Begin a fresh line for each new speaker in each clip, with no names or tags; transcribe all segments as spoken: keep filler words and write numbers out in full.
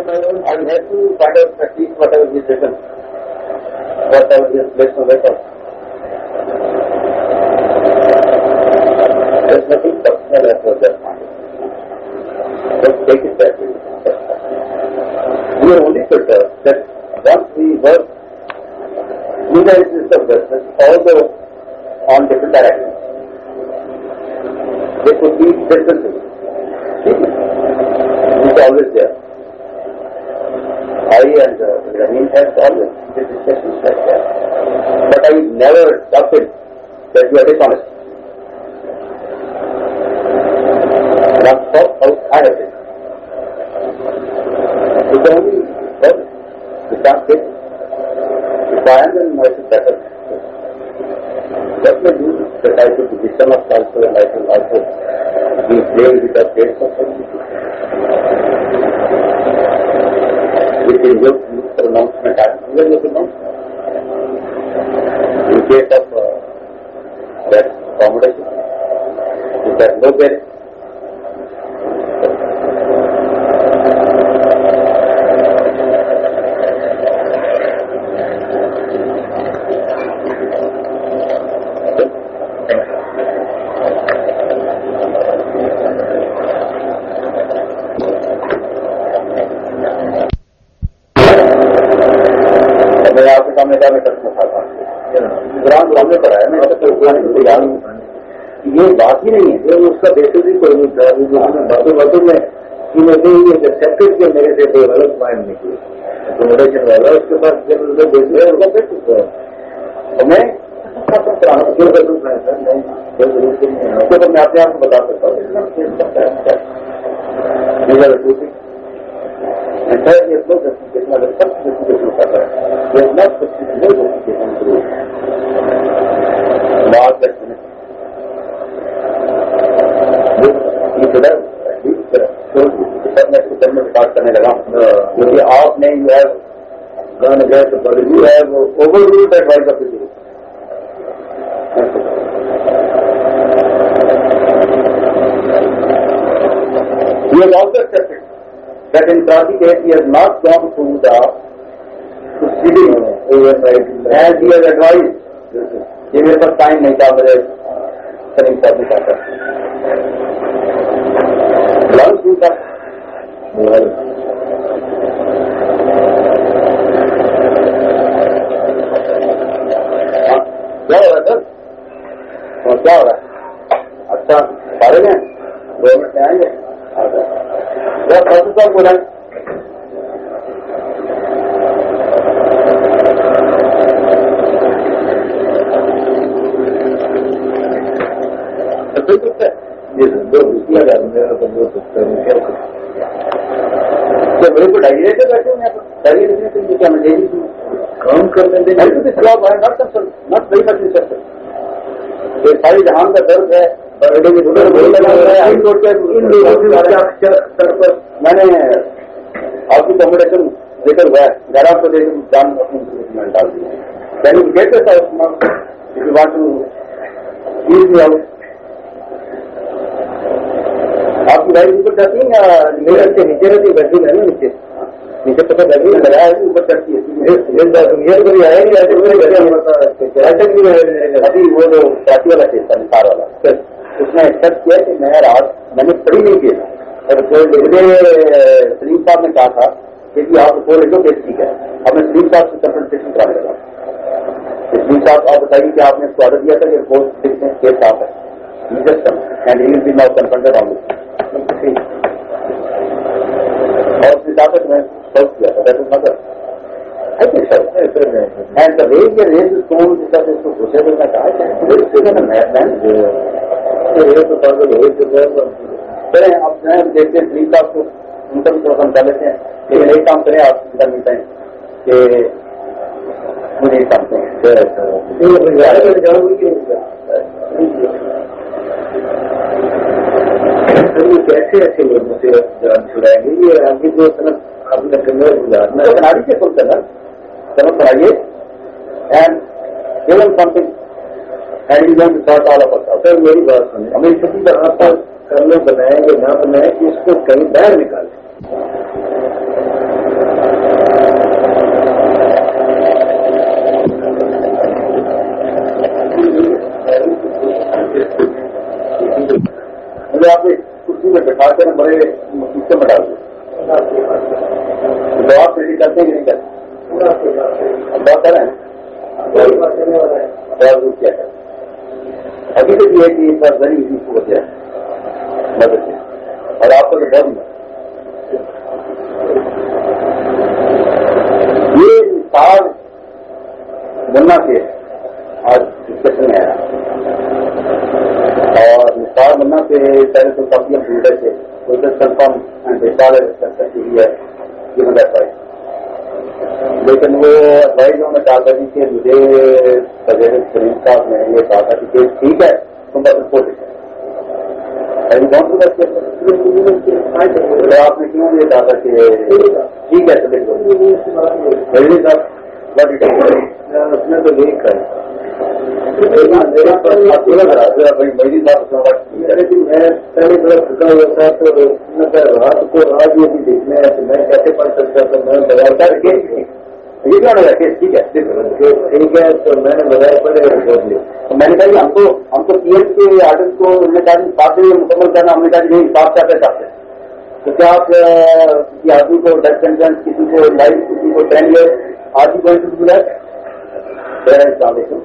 my own, I have to find out at least whatever is written, whatever is placed on record. There's nothing personal about that mind. Just take it that way. We are only filtered that once we work in the analysis of business, although on different directions, they could be differences. It's always there. I and uh, Rahim has always been discussions like that. But I never doubted that you are dishonest. And I've thought how I have been. It's only well, you can't say. If I am, then I should better. What may do that I should be dishonest also, and I should also be playing with the faith of something. Which is your pronouncement, I will your pronouncement. In case of uh, that accommodation, is that no bearing? یہ بات ہی نہیں ہے اس کا basis ہی کوئی نہیں تھا باتوں باتوں میں ایکسپٹیڈ کیا میرے سے کوئی غلط مائنڈ نہیں کیا اکوموڈیشن والا اس کے بعد جب اس کا بیسس ہے اس کا بیسس ہے میں میں اپنے آپ کو بتا سکتا ہوں اسٹارٹ کرنے لگا کیونکہ آپ نے you have gone get you have overruled advice of the group. He has also accepted that in Prati case he has not gone through the proceeding as he has advised. یہ میرے پاس time نہیں تھا میرے سلیم صاحب نے کہا launch نہیں تھا کیا ہو رہا ہے سر اور کیا ہو رہا ہے اچھا سارے میں دو منٹ میں آئیں گے صاحب بولا میرے کو ڈائری لیتے بیٹھے ہوں ڈائری لکھنے کے لیے کیا میں ڈیلی کام کرنے دیں ناٹ ویری مچ انٹرسٹڈ یہ ساری جہان کا درد ہے میں نے آپ کی کمپٹیشن ذکر ہوا ہے گھر آپ کو دیکھ جان اپنی ڈال دی can you get this out if you want to ease me out. آپ کی گاڑی اوپر چڑھتی ہے یا میرے سے نیچے رہتی ہے بیٹری ہے نا نیچے نیچے پتہ بیٹری لگایا ہے اوپر چڑھتی ہے ابھی وہ جو چاٹی والا کیس تھا نثار والا اس نے ایکسپٹ کیا کہ میں رات میں نے پڑھی نہیں کیا اور سلیم صاحب نے کہا تھا کہ آپ رپورٹ لکھو کیس ٹھیک ہے اب میں سلیم صاحب سے کنسلٹیشن کرانے لگا. سلیم صاحب آپ بتائیے کہ آپ نے اس کو آرڈر دیا تھا کہ رپورٹ لکھتے ہیں کیس صاف ہے and he will be now confronted on this اور اس کے ساتھ میں سولو کیا تھا that is murder I think so. And the way he raised his tone because it's so sociable, like I said, it's still a madman. چلیں آپ جو ہے دیکھتے ہیں سلیم صاحب کو ان کا بھی تھوڑا سمجھا لیتے ہیں لیکن ایک کام کریں آپ سے ملتے ہیں کہ مجھے ایک کام کریں کیسے ایسے لوگوں سے جان چھڑائیں گے یہ آگے جو صنعت آپ نے گزارنا ہے کناڑی کے فل کرنا صنعت بنائیے and give him something and you going to sort all of us out. میری بات سنیں ہمیں کسی طرح پر کرنے بنائیں گے نہ بنائیں کہ اس کو کہیں باہر نکالیں سسٹم میں ڈال دیں. تو آپ ریڈی کرتے ہیں کہ نہیں کرتے؟ بات کر رہے ہیں کیا کریں. حقیقت یہ ہے کہ اس بار ذریعے اسی کو ہے مدد سے اور آپ کو تو بہت مدد یہ مثال بننا سے آج ڈسکشن میں آیا اور مثال بننا سے پہلے تو کافی ہم ڈھونڈ رہے تھے کنفرم مثال ہے یہ مدد پائے لیکن وہ ایڈوائز میں کہا تھا کہ مجھے وزیر کریم صاحب نے یہ کہا تھا کہ ٹھیک ہے تم بس رپورٹ لکھا آپ نے کیوں یہ کہا تھا کہ ٹھیک ہے چلے صاحب اس نے تو یہی کہا میری بات لیکن میں پہلے بڑا تھکا ہوا تھا تو رات کو آج یہ بھی دیکھنا ہے میں کیسے پڑھ سکتا تھا میں بغیر یہ کیا لگا کہ ٹھیک ہے ٹھیک ہے تو میں نے بغیر پڑھے میں نے کہا ہم کو ہم کو پی ایچ کے آرڈر کو ہم نے کہا بات مکمل کرنا ہم نے کہا نہیں بات کرتے چاہتے تو کیا آپ کسی آدمی کو ڈیتھ سینٹینس کسی کو لائف کسی کو ٹین ایئر آج ہی گوئنگ ٹو ڈو دیٹ؟ السلام علیکم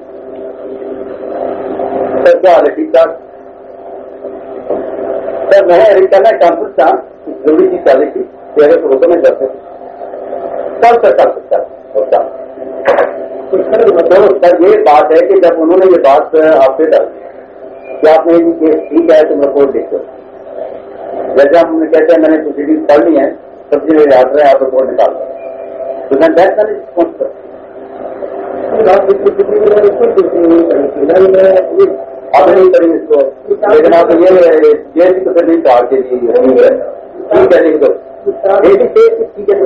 سر کیا حال ہے ٹھیک ٹھاک سر میں ارینج کرنا کانفرنس تھا ضروری چیز چل رہی تھی کہ اگر روکو میں جاتے سر سر کر سکتا سر یہ بات ہے کہ جب انہوں نے یہ بات آپ سے ڈال کہ آپ نے ٹھیک ہے تم رپورٹ دیکھو جیسے ہم کہتے ہیں میں نے پروسیڈنگ پڑھ لی ہے سب چیزیں یاد رہے آپ رپورٹ نکال رہے تو میں بیٹھ کر رسپانس کر آپ نہیں کریں اس کو لیکن آپ یہ جیل کی تو پھر نہیں کار کے لیے ٹھیک ہے لکھ دو ٹھیک ہے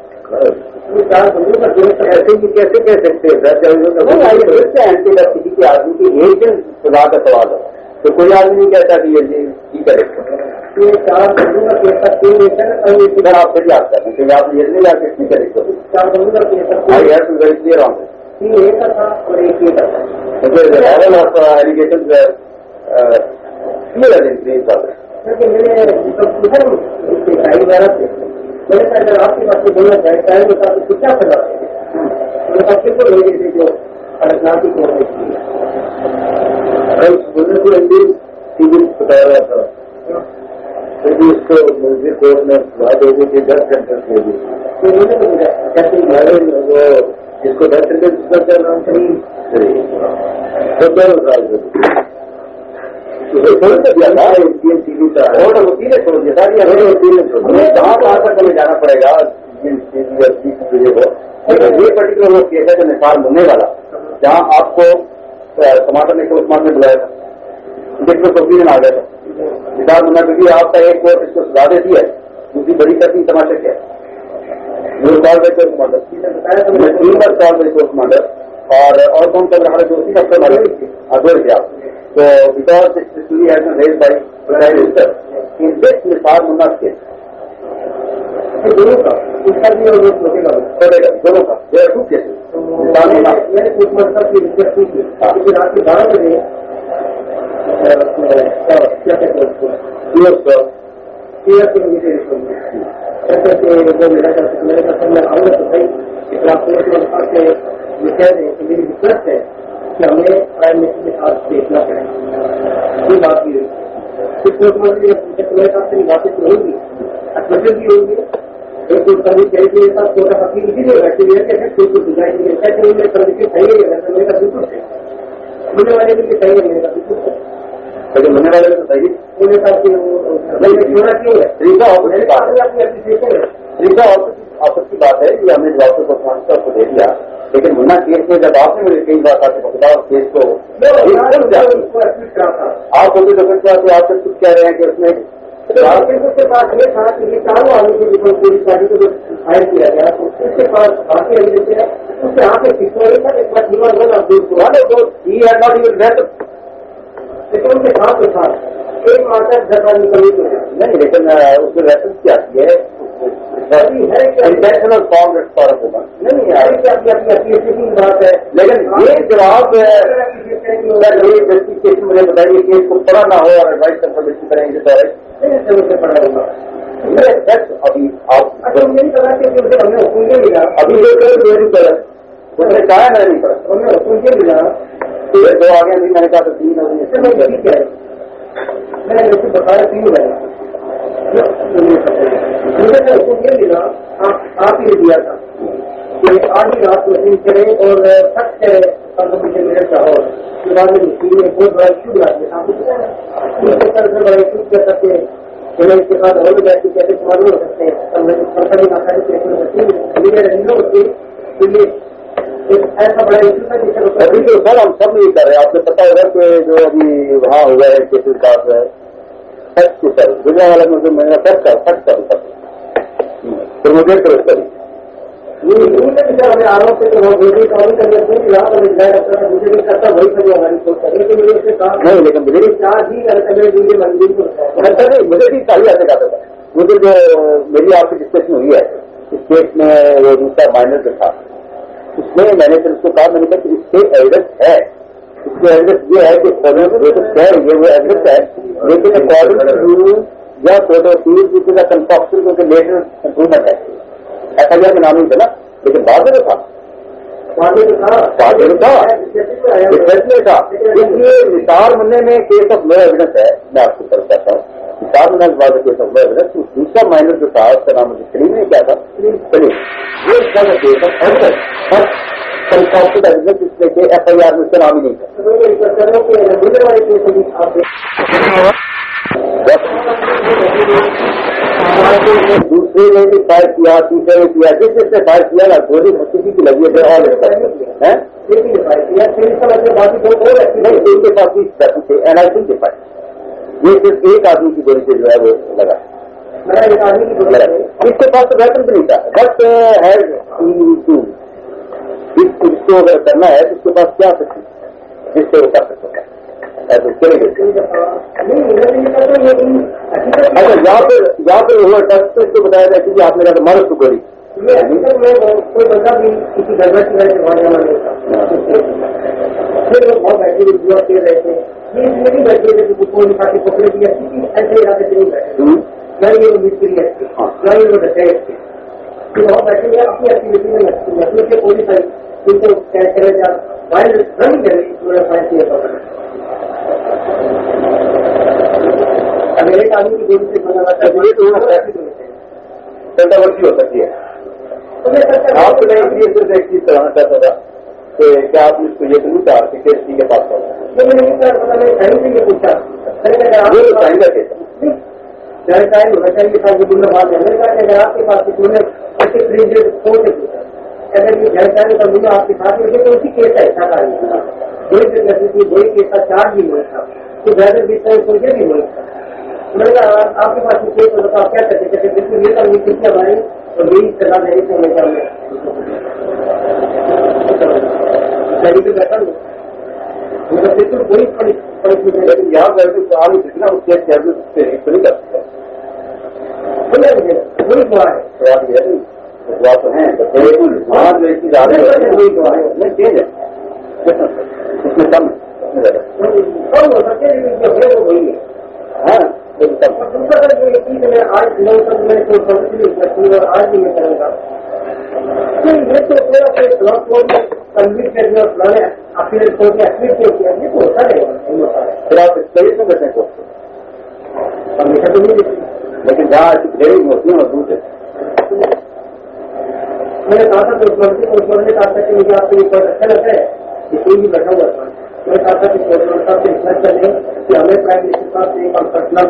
ایسے بھی کیسے کہہ سکتے ہیں کسی کے آدمی کی ایک دن سزا کا سوال ہے تو کوئی آدمی نہیں کہتا کہ یہ ٹھیک ہے آپ سے یاد کریں کہ آپ یہ نہیں لا کے ٹھیک ہے کلیئر آؤں
میں نے اگر آپ کی بات سے بولنا چاہے چاہے تو آپ کو کیا کرنا چاہیے کو لے تھے جو راجناتی کو بولنے کو سیول بتایا گیا تھا پھر بھی اس کو مسجد کورٹ نے بات دے دی کہ ڈیتھ سینٹینس دے دی کیسے وہ جس کو ڈیتھ سینٹینس کا کیا نام صحیح
جانا پڑے گا یہ پرٹیکولر وہ کیس ہے جو مثال بننے والا جہاں آپ کو ٹماٹر نے عثمان نے بلایا تھا جس میں اوپین آ گیا تھا مثال بننا کیونکہ آپ کا ایک کورٹ اس کو سزا دیتی ہے دوسری بڑی کرتی تماشا کیا وہ سال بھائی کو کمانڈر تین بار سال بھائی کو کمانڈر اور اور کون سا ہمارے دوستی افسر مارے ادور کیا تو because story has been raised by prime minister in this مثال بننا کیس دونوں کا اس کا بھی اور لوگے گا پڑے گا دونوں کا دیر ٹو کیسز میں نے کچھ مطلب کی ریسرچ کی تھی کہ رات کے بارہ بجے کیا کہتے ہیں اس کو میں نے کہا میں آؤں گا تو صحیح کہ ٹرانسپورٹ کے یہ کہہ دیں کہ میری ریکویسٹ ہے کہ ہمیں پرائم منسٹر کے ساتھ دیکھنا پڑے یہ بات بھی ہوئی پھر میرے ساتھ سے باتیں تو ہوگی اچھے بھی ہوگی ایک تو کبھی کہیں کہ ساتھ چھوٹا پتی اسی لیے بیٹھے ہوئے کہ کوئی کو سجائے نہیں ہے کہ میں کبھی صحیح ہے میرے کا بالکل ہے ملنے والے بھی صحیح ہے میرے کا بالکل ہے لیکن ملنے والے تو صحیح میرے ساتھ چھوڑا کیوں ہے طریقہ طریقہ آفس کی بات ہے کہ ہم نے جواب کو دے دیا لیکن منا کیس میں جب آپ نے مجھے کئی بات آتے بتاؤ کیس کو آپ کو بھی ڈاکٹر صاحب آپ سے کچھ کہہ رہے ہیں کہ اس میں کے پاس یہ تھا کہ یہ چاروں آدمی کے اوپر پوری پارٹی کو فائر کیا گیا تو اس کے پاس باقی ایویڈنس ہے اس سے آپ ایک سکھوائی تھا ایک بات لیکن ان کے ساتھ تو تھا ایک مارکر جگہ نکلی تو نہیں لیکن اس میں ریفرنس کیا کی ہے انٹینشنل فارم ریسپارٹ ہوگا نہیں بات ہے لیکن یہ جواب مجھے بتائیے کہ اس کو پڑھا نہ ہو اور ایڈوائس کنفرمیشن کریں گے تو پڑھا ہوگا ابھی آپ
نہیں پتا کہ ہمیں حکم کے ملا
ابھی میری طرف اس نے کہا میں نہیں پڑا
ہمیں حکم کے ملا
دو آگے بھی میں نے کہا تو تین
ٹھیک ہے میں نے ویسے بتایا تین لگا مجھے حکم یہ ملا آپ ہی نے دیا تھا کہ آج ہی رات مشین کرے اور سخت ہے کمپٹیشن میرے چاہو بعد میں مشین میں بہت بڑا ایشو لاتے ہیں بڑا ایشو کر سکتے ہیں اس کے بعد اور جیسے کیسے معلوم ہو سکتے ہیں ایسا بڑا ایشو تھا
ابھی تو سر ہم سب نہیں کر رہے آپ کو پتا ہوگا کہ جو ابھی وہاں ہوا ہے کیسز کا سچ کی سر دنیا والا مجھے میں نے سچ کر سچ کر پھر مجھے کرو سر
ہمیں آروپ سے
نہیں لیکن مجھے مجھے بھی چاہیے ایسے کہتا تھا مجھے جو میری آپ کی ڈسکشن ہوئی ہے اس کیس میں وہ دوسرا مائنر جو تھا اس میں میں نے پھر اس کو کہا میں نے کہا کہ اس سے ایویڈنس ہے اس کی ایویڈنس یہ ہے کہ یہ وہ ایویڈنس ہے لیکن اکارڈنگ یا فوٹو کنفاکشن کیونکہ لیٹر امپروومنٹ ہے ایف آئی آر میں نام نہیں تھا نا لیکن بعد میں تھا بعد میں تھا تھا اس لیے نثار ملنے میں کیس آف نو ایویڈنس ہے میں آپ کو طرف کہتا ہوں نثار ملنے کے بعد کیس آف نو ایویڈنس دوسرا مائنر جو تھا اس کا نام مجھے سلیم نے کیا تھا سلیم وہ اس کا کیس آف ایویڈنس کنفاکشن ایویڈنس اس میں کہ ایف آئی آر میں اس کا نام ہی نہیں تھا دوسرے نے بھی فائر کیا تیسرے نے کیا جس جس نے فائر کیا نا گولی کسی کی لگی ہے اور ان کے پاس تھے این آئی سی کے فائر یہ صرف ایک آدمی کی گولی سے جو ہے وہ لگا اس کے پاس تو ویپن بھی نہیں تھا بٹ ہے اس کو اگر کرنا ہے تو اس کے پاس کیا سکتی جس سے وہ کر سکتا ہے چلے گئے اچھا یہاں پہ یہاں پہ ہوا ٹیسٹ اس کو بتایا جائے کہ آپ نے کہا مارو تو گولی
کوئی بندہ بھی کسی گھر بیٹھ رہے وہاں جانا نہیں تھا پھر وہ بہت بیٹھے ہوئے دعا دے رہے تھے یہ نہیں بیٹھے تھے کہ کوئی پارٹی پکڑے دیا کسی ایسے ارادے سے نہیں بیٹھے نہ یہ وہ مستری ہے نہ یہ وہ ڈکیت تھے کہ وہاں بیٹھے ہوئے اپنی ایکٹیویٹی میں مسئلے سے پولیس آئی ان کو کیا کرے جا وائلڈ رننگ کرے انہوں نے فائر کیا پکڑا اگر ایک آدمی کی دین سے بنا
کنٹروورسی ہو سکتی ہے آپ کو میں صرف ایک چیز کرانا چاہتا تھا کہ کیا آپ نے اس کو یہ تو نہیں کہا کہ کیس ٹی کے پاس
پوچھا جانکاری ہونا چاہیے تھا جو دنیا بات ہے میں نے کہا کہ اگر آپ کے پاس اگر یہ جانکاری کا مجھے آپ کے ساتھ میں تو اسی کیس کا حصہ کاری کوئی کوئی کیس کا چارج بھی ہوا تھا تو زیادہ بھی سوچے بھی ہوا تھا میں نے کہا آپ کے پاس کیس ہوتا آپ کیا کرتے کہتے بالکل یہ کام کسی ہماری اور یہی سزا دینے سے ہمیں چاہیے بیٹھا ہوں بالکل کوئی
یہاں پر جتنا اس کیس نہیں کر سکتا
وہی دعا ہے
دعا تو ہیں بالکل وہاں جو ایک چیز آ رہی ہے وہی دعا ہے چینج ہے اس میں کم
کم ہو سکتے ہیں وہی ہے
ہاں
دوسرا جو یہ چیز میں آج میں اور آج بھی میں کروں گا یہ تو بلاک بورڈ میں کنویٹ کرنے اور پرانے اپیل کو ایکٹیویٹ کیا یہ تو ہوتا رہے گا
پھر آپ صحیح سے بیٹھیں کو
ہمیشہ تو نہیں دیکھیں
لیکن جہاں ڈیری ہوتی ہے مضبوط ہے
میں نے کہا تھا تو نے کہا تھا کہ مجھے آپ کو یہ بہت اچھا لگتا ہے کہ کوئی بھی بیٹھا ہوا تھا میں کہا تھا کہ صاحب سے ریسرچ کر لیں کہ ہمیں پرائم منسٹر صاحب سے یہ کام کرنا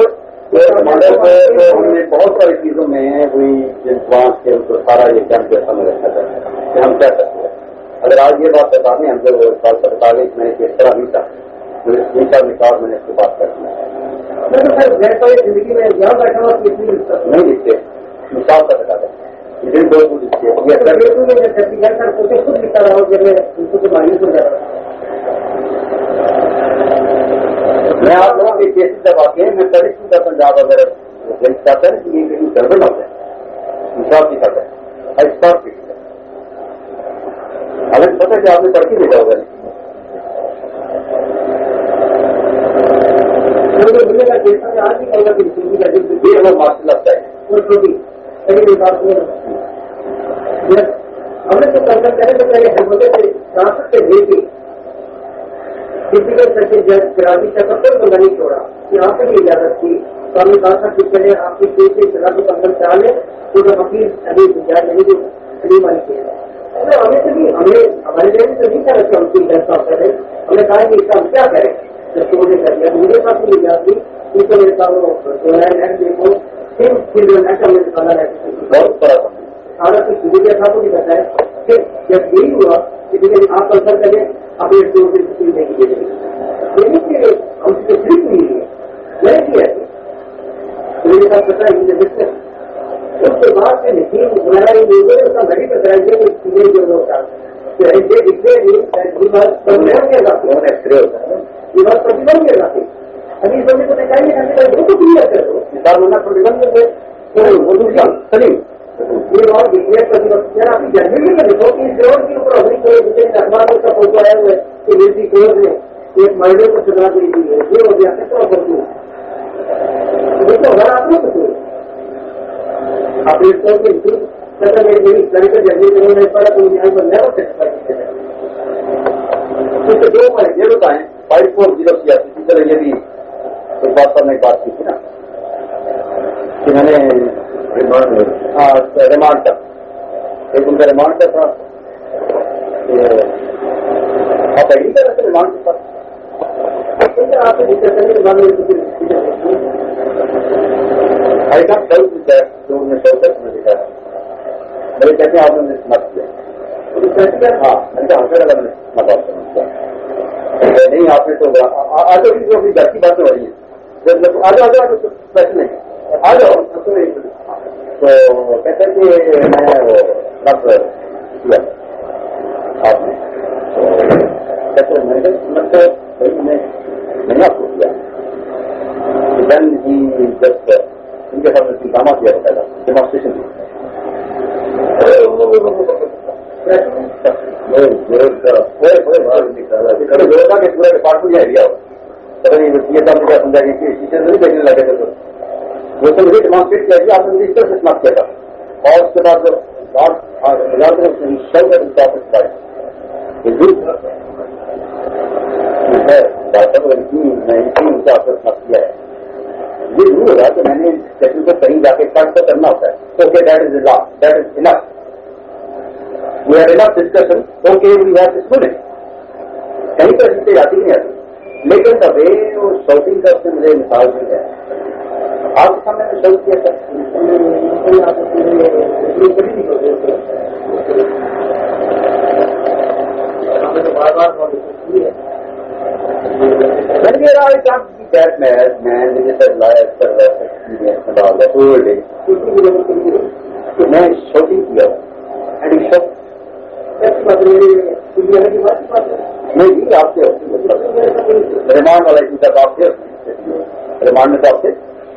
ہے
ہم نے بہت ساری چیزوں میں ہوئی جنس کے ان کو سارا یہ کیمپ جیسا میں رکھا تھا کہ ہم کیا کرتے ہیں اگر آج یہ بات بتا دیں ہم جب سال پر بتا دیں میں نے اس طرح نہیں تھا دوسرا نکال میں نے اس کو بات کر دیا
میں تو سر میں زندگی میں یہاں بیٹھا ہوا
نہیں لکھتے مثال کا بتا دیں خود لکھتا رہا ہوں جب میں ان کو تو مایوس ہو جا رہا میں آپ لوگوں کے کیسز جب آتے ہیں میں پہلے کیوں کا پنجاب وغیرہ چاہتا ہے کہ یہ کہیں گڑبڑ ہوتا ہے انصاف کی خاطر ہے اسپاٹ کی حالانکہ پتہ ہے کہ آپ نے پڑھ کے بھیجا ہوگا یہ وہ ماشاء اللہ ہے
وہ چھوٹی صحیح بات نہیں ہم نے تو کنسلٹ کرنے سے پہلے ہم سے ٹرانسفر سے دے دی ڈفیکلٹ کر کے جج کراچی چکر کو نہیں چھوڑا یہاں پہ بھی اجازت تھی تو ہم نے کہا تھا کہ پہلے آپ کی کیس سے اطلاع کو کنسلٹ کرا لیں تو جو وکیل ابھی گنجائش نہیں جو سلیم والی کیس ہے ہمیں سے بھی ہمیں ہمارے ذہن سے نہیں کرا کہ ہم کی جج صاحب کریں ہم نے کہا کہ اس کا ہم کیا کریں جب نے کر دیا میرے پاس بھی اجازت تھی اس کو میرے ساتھ وہ دیکھو پھر پھر ہم نے نکالا ہے بہت بڑا سارا کچھ جی صاحب کو بھی بتایا پھر جب یہی ہوا کہ آپ کنسلٹ کریں اپنے دو دن نہیں کیے کہ ہم سے صرف نہیں ہے میں کیا میرے ساتھ پتا ہے اس کے بعد سے نہیں بنایا ہی نہیں ہوئے اس کا نہیں بتایا گیا کہ چیزیں جو ہوتا یہ بات بن گیا جاتے ابھی بندے کو نکالیے وہ تو کلیئر کر دو مثال ہونا پروبند سلیم یہ اور آپ کی جنرل میں دیکھو کہ اس روڈ کے اوپر ابھی کوئی اخبار کا فوٹو آیا ہوا ہے کہ ڈی کورٹ نے ایک مرڈر کو سزا دے دی ہے یہ ہو گیا کتنا فوٹو دیکھو اگر آپ نے کچھ آپ اس طور کے میری کلینکل جنرل میں پڑا تو یہاں پر نیور سیٹسفائی دو پوائنٹ یہ بتائیں فائیو فور زیرو سیاسی کی طرح یہ بھی ایک بات پر میں بات کی تھی نا کہ میں نے ہاں ریمانڈ کا ایک ان کا ریمانڈ کا تھا آپ ایگری کر رہے تھے ریمانڈ کے ساتھ آپ دکھا میرے کہتے ہیں آپ نے مت کیا ہاں میں نے کہا ہر الگ مت آپ سمجھتا نہیں آپ نے تو آج بھی اپنی گھر کی باتیں ہو رہی ہیں آج آ جاؤ پیسے نہیں آ جاؤ تو کہتے ہیں کہ میں وہ رب کیا آپ نے کہتے میں نے نہیں آپ کو کیا دین ہی جب ان کے ساتھ انتظامہ کیا ہوتا تھا ڈیمانسٹریشن پورا ڈپارٹمنٹ ایریا ہو یہ سب مجھے سمجھا گیا کہ شیشے نہیں دیکھنے لگے تھے تو وہ تو مجھے ڈیمانسٹریٹ کیا کہ آپ نے مجھے اس طرح سے سماپت کیا تھا اور اس کے بعد کیا ہے یہ ضرور ہوگا کہ میں نے سیشن کو کہیں جا کے کٹ تو کرنا ہوتا ہے okay that is law that is enough we have enough discussion okay we have schooling کہیں پر چیزیں جاتی نہیں آتی لیکن کبھی وہ شوٹنگ کا سے مجھے مثال دی ہے آپ کے سامنے میں شوٹ کیا بار بار that man, man, they just had life for life experience about the whole day. میں شوٹنگ کیا اینڈ ہی شوٹ نہیں جی آپ سے ریمانڈ والا اسی تک آپ سے ریمانڈ میں تو آپ سے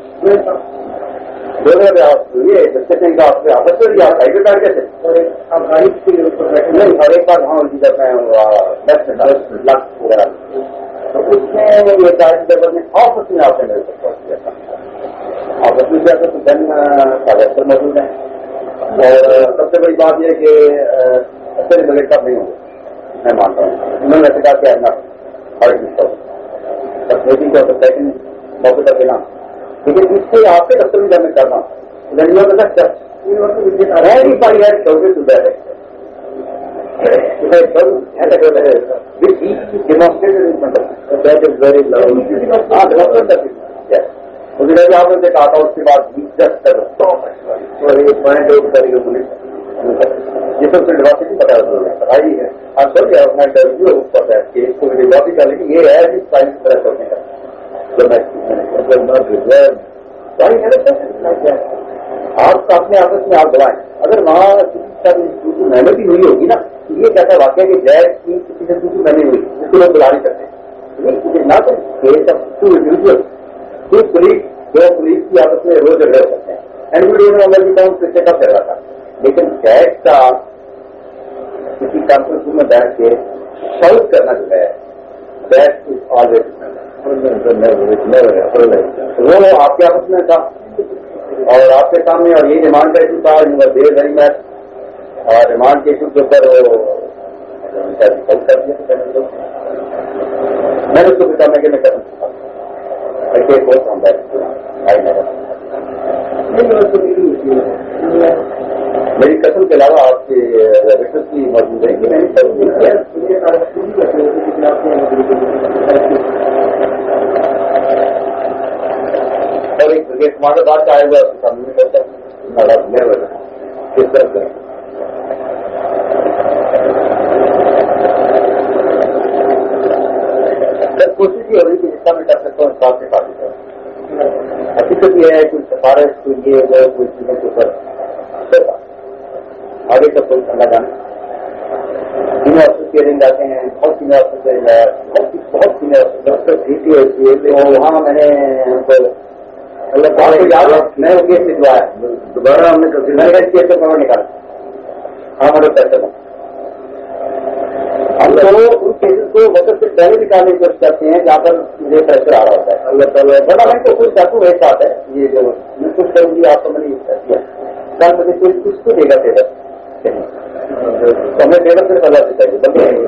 آپ یہ ڈسکشن کا آپ سے آپس میں آپ ہائی وے کر کے تھے نہیں ہر ایک بار وہاں جب میں لاکھ وغیرہ تو اس میں یہ چارج ٹیبل میں آپس میں آپ نے میرے سے پہنچ کیا تھا آپس میں کیا تو دن کاغذ موجود ہیں اور سب سے بڑی بات یہ کہ اچھے بغیر کب نہیں ہوگا میں مانتا ہوں انہوں نے ایسے کہا کہ نا بس میٹنگ کا سیکنڈ موقع پر دینا لیکن اس سے آپ کے دفتر میں جب میں کرنا لڑکیوں کے ساتھ verify had service to that آپ نے کہا تھا اس کے بعد یہ سب سے ڈیواسٹی پتا آئی ہے آپ سب اپنا انٹرویو پتا ہے کہ اس کو ڈیواسٹی کر لیکن یہ ہے سائنس طرح کرنے کا آپ اپنے آپس میں آپ بلائیں اگر وہاں کسی کا محنت ہی ہوئی ہوگی نا یہ کیسا واقعہ کہ جیز کی کسی سے دوسری محنت ہوئی اس کو لوگ بلا نہیں کرتے نہ تو پولیس دو پولیس کی آپس میں روز جھگڑے ہو سکتے ہیں اینڈ بھی کون سے کب چل رہا تھا لیکن جیز کا کسی کانفرنس میں بیٹھ کے شاؤٹ کرنا جو ہے دیٹ از آلویز وہ آپ کے آپس میں تھا
اور آپ کے سامنے اور یہ ریمانڈ کا ایشو تھا ویری ویری میچ اور ریمانڈ کے ایشو کے اوپر وہ کر دیا میں نے اس کو بتانا کہ میں کروں میری قسم کے علاوہ آپ کے ریفرنس کی موجود ہے کہ میں نے اور ایک کرکٹ کمانڈر بات آئے گا اس سامنے میں کرتا ہوں کس طرح سے کوشش یہ ہو رہی کہ جتنا میں کر سکتا ہوں حساب سے کافی کروں حقیقت یہ ہے کوئی سفارش کوئی یہ ہے کوئی چیزوں کے اوپر آگے کا کوئی اللہ جانا سینئر افسر کی ارینج آتے ہیں بہت سینئر افسر کی ارینج آیا بہت بہت سینئر افسر ڈی ٹی ہوتی ہے وہاں میں نے اللہ تعالیٰ کو یاد ہے میں وہ کیس بھجوایا دوبارہ ہم نے میں نے کیس سے پڑھا نکالا ہمارے پیسے میں ہم لوگ ان کیسز کو وقت سے پہلے نکالنے کی کوشش کرتے ہیں جہاں پر مجھے پریشر آ رہا ہوتا ہے اللہ تعالیٰ بڑا میں تو کچھ چاہتا ہوں ایک بات ہے یہ جو میں کچھ کروں گی آپ کو میں نے کر دیا کل مجھے کوئی کچھ کو دے گا ٹیبل تو ہمیں ٹیبل صرف اللہ سے چاہیے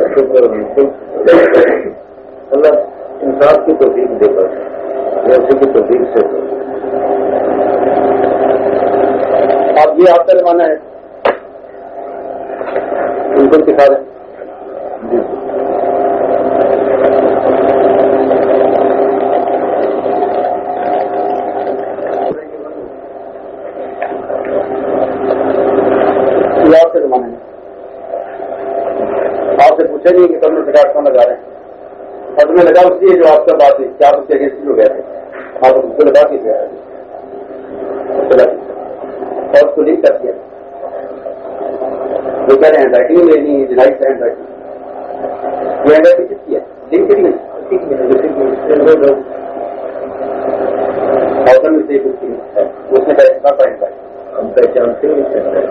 اللہ انصاف کی توفیق دے گا اسی کی توفیق سے اب یہ آپ کا زمانہ ہے ان کو سکھا دیں آپ کے زمانے میں آپ سے پوچھے نہیں کہ تم نے سکاٹ کون لگا رہے ہیں اور تمہیں لگا اس لیے جو آپ کا بات ہے کیا آپ اس کے اگینسٹ ہو گئے تھے آپ اس کو لگا کے گیا اور اس کو لنک کر دیا وہ کہہ رہے ہیں ہینڈ رائٹنگ لینی رائٹ ہینڈ رائٹنگ یہ ہینڈ رائٹنگ کس کی ہے لنک کی نہیں آپشن میں سے کچھ اس نے کہا ہینڈ رائٹ ہم پہچانتے ہیں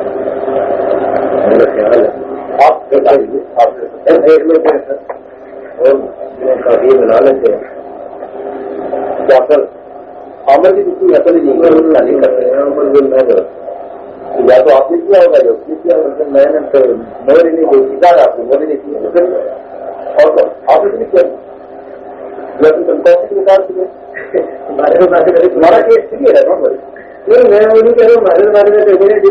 میرا خیال ہے آپ بتائیے آپ دیکھ لیتے ہیں سر اور کافی بنا لیتے ہیں کیا سر عمر کی کسی نقل نہیں کرتے ہیں عمر بھی نہ کرتے یا تو آپ نے کیا ہوگا جو اس نے کیا ہوگا میں نے مور نہیں کوئی سیکھا ہے آپ نے مور نہیں کیا اور آپ نے بھی کیا تمہارا کیس کلیئر ہے نوٹ نہیں میں وہ نہیں کہہ رہا ہوں ہمارے بارے میں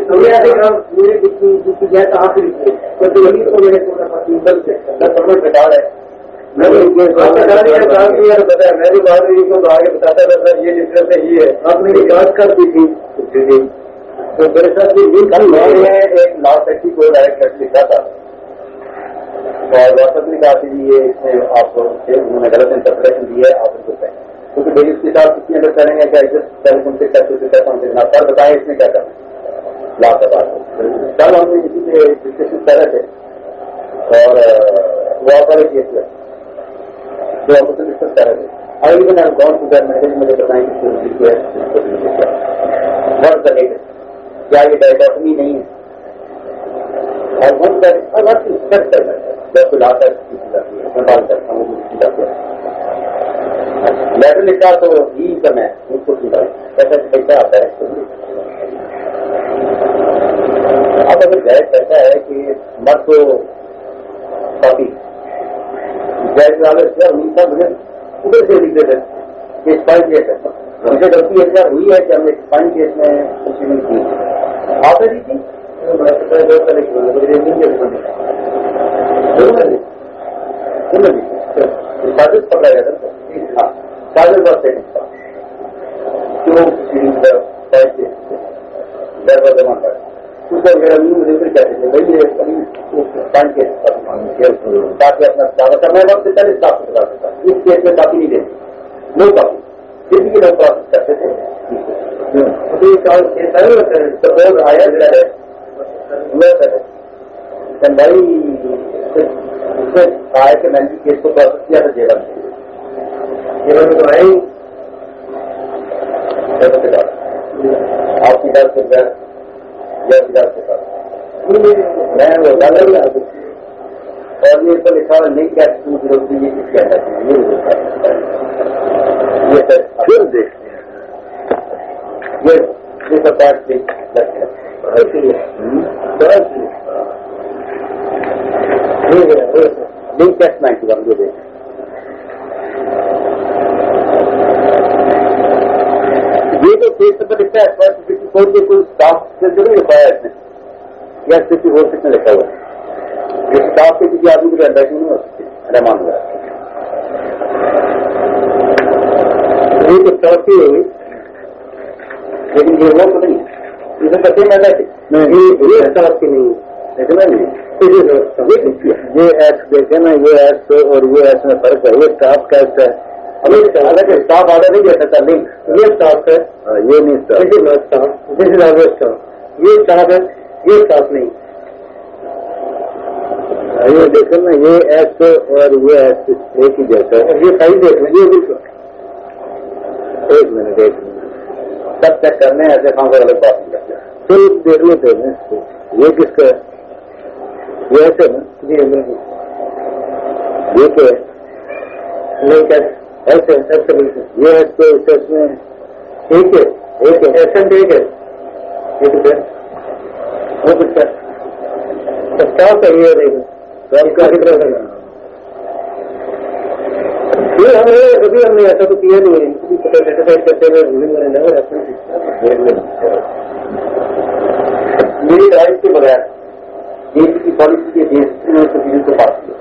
بیکار ہے میری بات آگے بتاتا تھا سر یہ ڈفرینس ہے یہ ہے آپ نے یہ بات کر دی تھی تو میرے ساتھ میں نے ایک لا سیکٹری کو ڈائریکٹ لکھا تھا اور واٹسپ نے کہا کہ یہ اس میں آپ کو انہوں نے غلط انٹرپریشن دی ہے آپ ان کو کہیں کیونکہ میری اس کے ساتھ کتنی اگر کریں گے کہ ٹیلیفون سے کیسے کیسا ہم دینا سر بتائیں اس میں کیا کرنا لا کا بات کل ہم نے اسی سے ڈسکشن کر رہے تھے اور وہ آپ والے کیس ہے جو آپ سے ڈسکس کر رہے تھے I won I gone to that message مجھے بتائیں کہ کیا یہ ڈائیکاٹمی نہیں ہے اور ون سیٹ کر رہا ہے جب لا کر میں بات کرتا ہوں لیٹر لکھا تو ہی کم ہے اس کو سنبھال کیسا کیسا آتا ہے اب اگر جائز کہتا ہے کہ مت تو کافی جائز والے سے امید تھا مجھے ادھر سے لکھ دیتے کہ اسپائن کیس ہے مجھے غلطی ایسا ہوئی ہے کہ ہم نے اسپائن کیس میں کچھ نہیں کی آپ نے دی تھی سازش پکڑا گیا تھا ہاں سازش بس سیکنڈ تھا کیوں جمع کر اس کا میرا مجھے کہتے تھے بھائی یہ تاکہ اپنا دعویٰ کرنا ہے وقت سے پہلے صاف ستھرا سکتا اس کیس میں کافی نہیں دیتے نو کافی پھر بھی لوگ پروسیس کرتے تھے سپوز آیا ہے بھائی اس نے کہا ہے کہ میں نے کیس کو پروسیس کیا تھا جیل میں جیل میں تو آئے ہی آپ کی ڈر سے ڈر یا ڈر سے ڈر میں وہ زیادہ بھی اور یہ تو لکھا ہوا نہیں کیا ضرورت یہ کس کیا جاتی ہے یہ یہ سر پھر دیکھتے ہیں یہ This is that thing. That's it.
I see. That's it.
Link test ninety one do this. یہ تو فیس نمبر لکھتا ہے ففٹی فور کے کوئی اسٹاف سے ضرور لکھا ہے اس نے یا ففٹی فور کس نے لکھا ہوا ہے یہ اسٹاف کے کسی آدمی کو انڈیکشن نہیں ہو سکتی رحمان ہوا یہ تو اسٹاف کی ہوگی لیکن یہ وہ تو نہیں ہے یہ کسی میں یہ اسٹاف کی نہیں لیکن یہ ایکس دیکھے نا یہ ایکس اور یہ ایکس میں فرق ہے یہ اسٹاف کا ایکس ہے الگ اسٹاف آڈر نہیں دے سکتا لنک یہ اسٹاف ہے یہ نہیں staff this is our staff یہ اسٹاف ہے یہ اسٹاف نہیں یہ دیکھیں نا یہ ایکس اور یہ ایکس ایک ہی جیسا ہے یہ صحیح دیکھ لیں یہ بالکل ایک منٹ ایک منٹ سب چیک کرنے ایسے کام کر الگ بات نہیں کرتے پھر دیکھ لیتے ہیں یہ کس کا ہے یہ ایسے نا جی یہ کیا ہے ایسے ایسے بالکل یہ ایس تو اس میں ٹھیک ہے ایک ہے ایسن ٹھیک ہے ٹھیک ہے وہ کچھ ہے اسٹاف ہے یہ رہے گا یہ ہم ابھی ہم نے ایسا تو کیا نہیں ہے سیٹسفائڈ کرتے ہوئے میری رائٹ کے بغیر یہ کی پالیسی کے بیس کو پاس کیا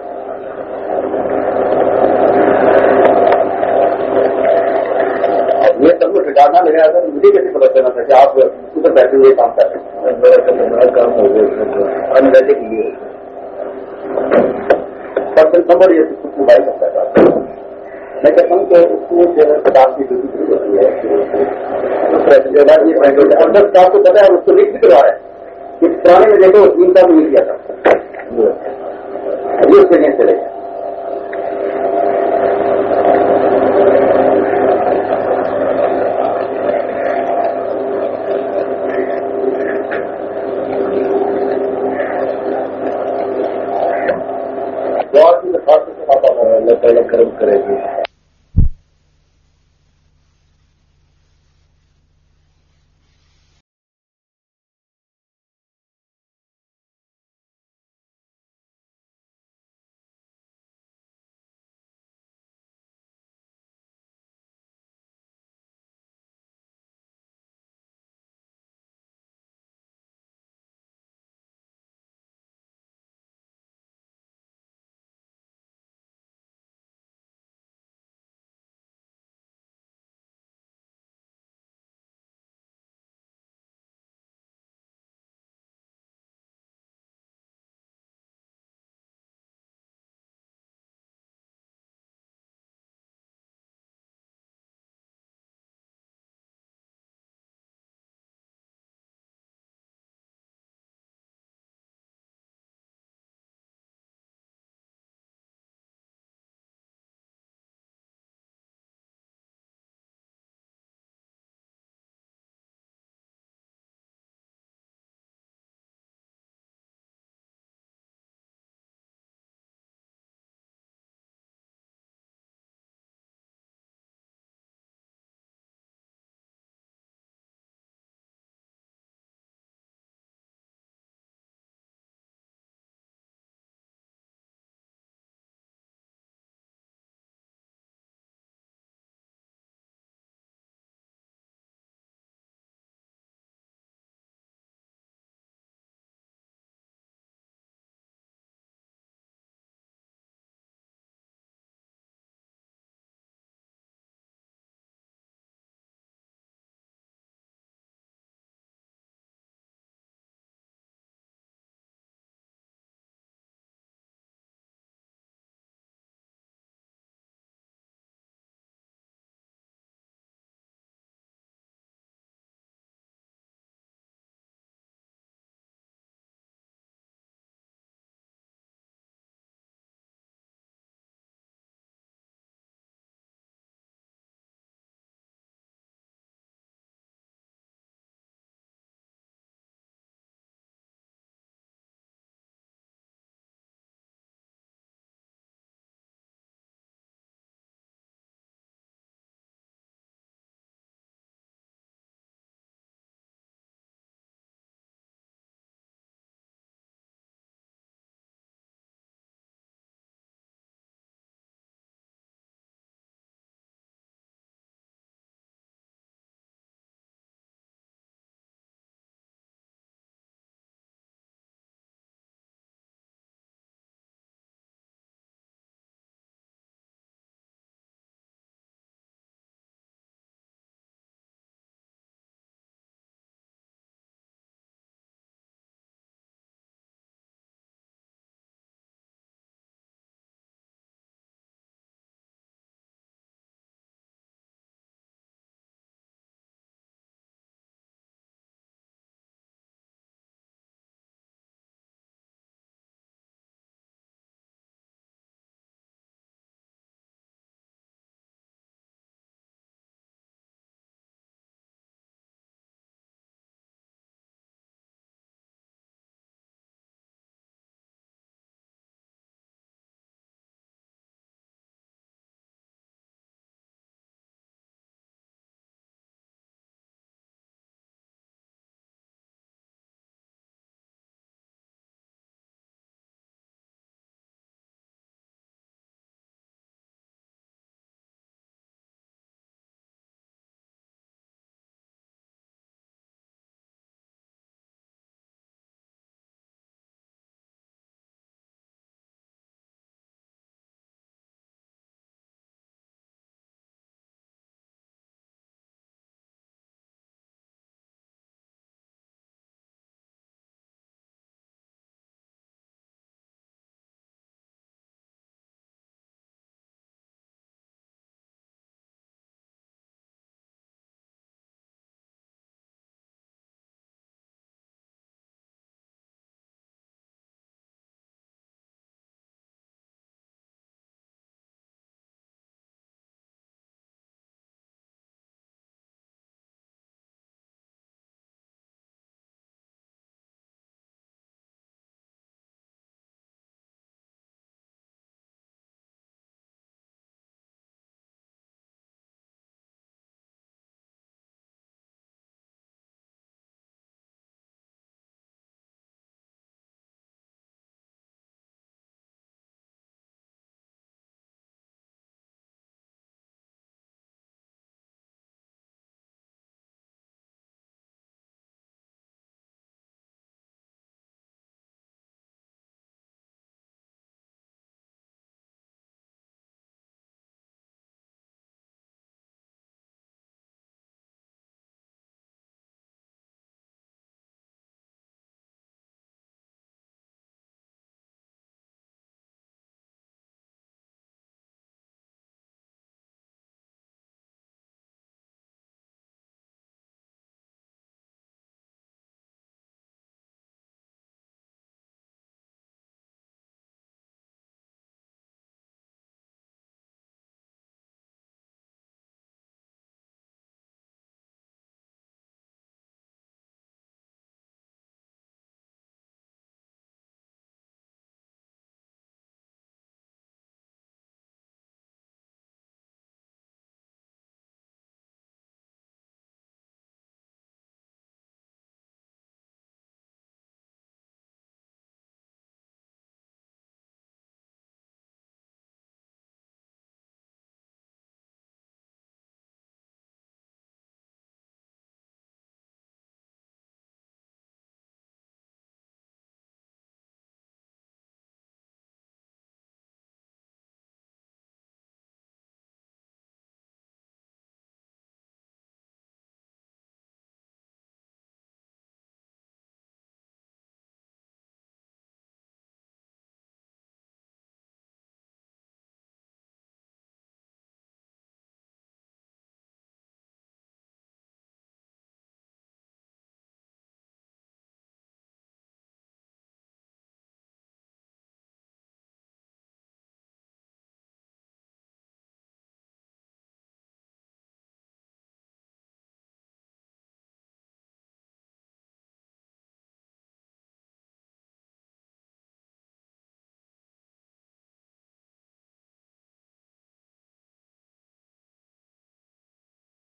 یہ سب کو ٹھکانا لگا تھا مجھے کیسے پتا چلنا تھا کہ آپ ادھر بیٹھے ہوئے کام کر رہے ہیں کام ہو گیا انویٹک لیے پرسنل نمبر یہ کچھ موبائل کرتا ہے میں کہتا ہوں کہ اس میں پچاس کی ڈیوٹی شروع ہوتی ہے اندر اسٹاف کو پتا ہے اس کو لکھ بھی کروا رہا ہے کہ پرانے میں دیکھو تین سال میں کیا تھا ابھی اس کے لیے چلے گا
اللہ تعالیٰ کرم کرے گی